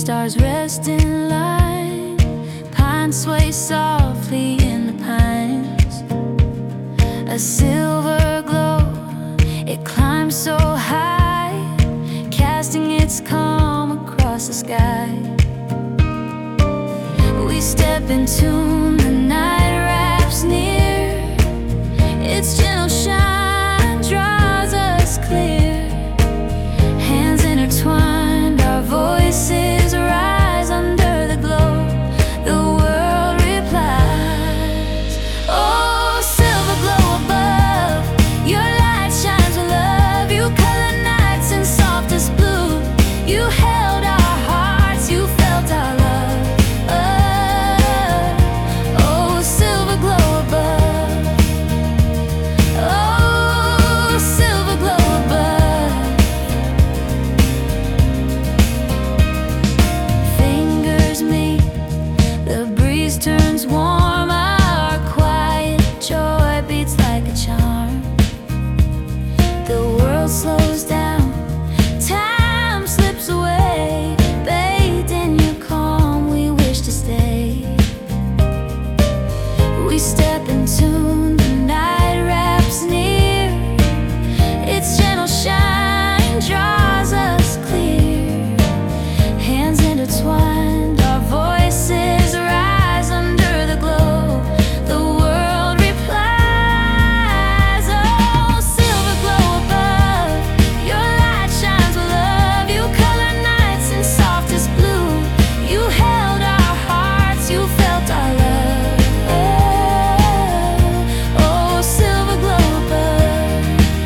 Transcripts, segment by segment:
Stars rest in line, pines sway softly in the pines. A silver glow, it climbs so high, casting its calm across the sky. We step in tune, the night wraps near, its gentle shine draws us clear. Hands intertwined, our voices rise under the glow. The world replies. Oh, silver glow above, your light shines with love. You color nights in softest blue. You held our hearts, you felt our love. Oh, silver glow above. Oh, silver glow above. Fingers meet, the breeze turns warm. Our quiet joy beats like a charm. The world slows down, time slips away. Bathed in your calm, we wish to stay. We step in tune, the night wraps near, its gentle shine draws us clear. Hands intertwined, our voices rise under the glow. The world replies. Oh, silver glow above, your light shines with love. You color nights in softest blue. You held our hearts, you felt our love. Oh, silver glow above.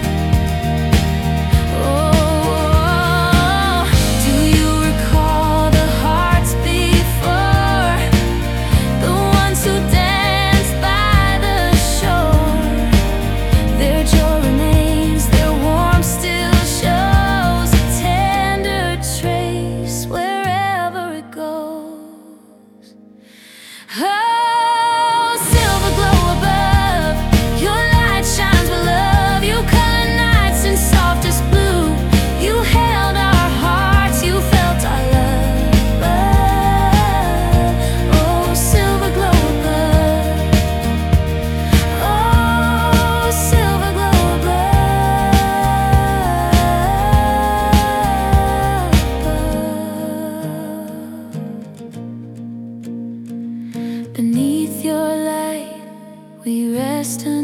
Oh, do you recall the hearts before, the ones who danced by the shore? Their joy remains, their warmth still shows, a tender trace wherever it goes. Oh, silver glow above, your light shines with love. You color nights in softest blue. You held our hearts, you felt our love. Oh, silver glow above. Oh, silver glow above. Beneath your light, we rest